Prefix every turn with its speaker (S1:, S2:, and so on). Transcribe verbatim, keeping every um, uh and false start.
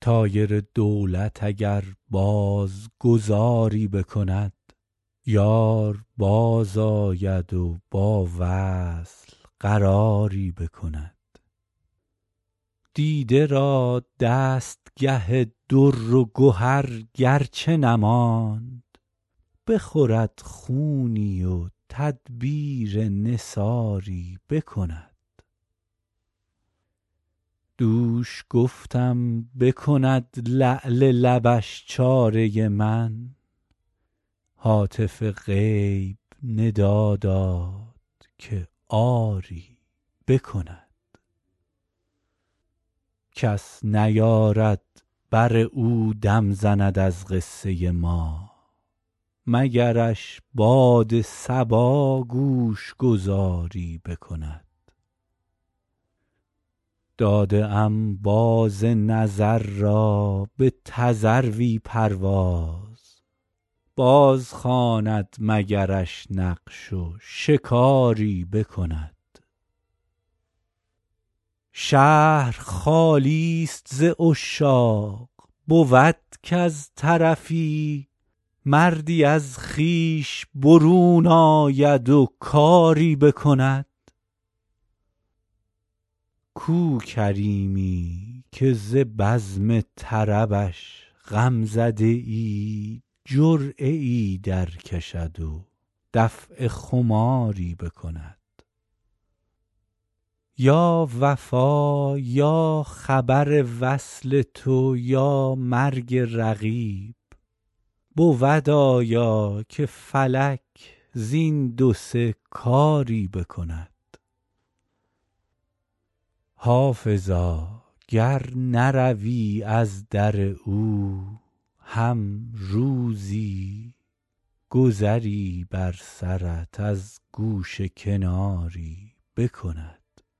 S1: طایر دولت اگر باز گذاری بکند یار باز آید و با وصل قراری بکند. دیده را دستگه در و گهر گرچه نماند بخورد خونی و تدبیر نثاری بکند. دوش گفتم بکند لعل لبش چاره من هاتف غیب ندا داد که آری بکند. کس نیارد بر او دم زند از قصه ما مگرش باد صبا گوش گذاری بکند. داده ام باز نظر را به تذروی پرواز باز خواند مگرش نقش و شکاری بکند. شهر خالی است ز عشاق بود کز طرفی مردی از خویش برون آید و کاری بکند. کو کریمی که ز بزم طربش غمزده ای جرعه ای درکشد و دفع خماری بکند. یا وفا یا خبر وصل تو یا مرگ رقیب بود آیا که فلک زین دو سه کاری بکند. حافظا گر نروی از در او هم روزی گذری بر سرت از گوشه کناری بکند.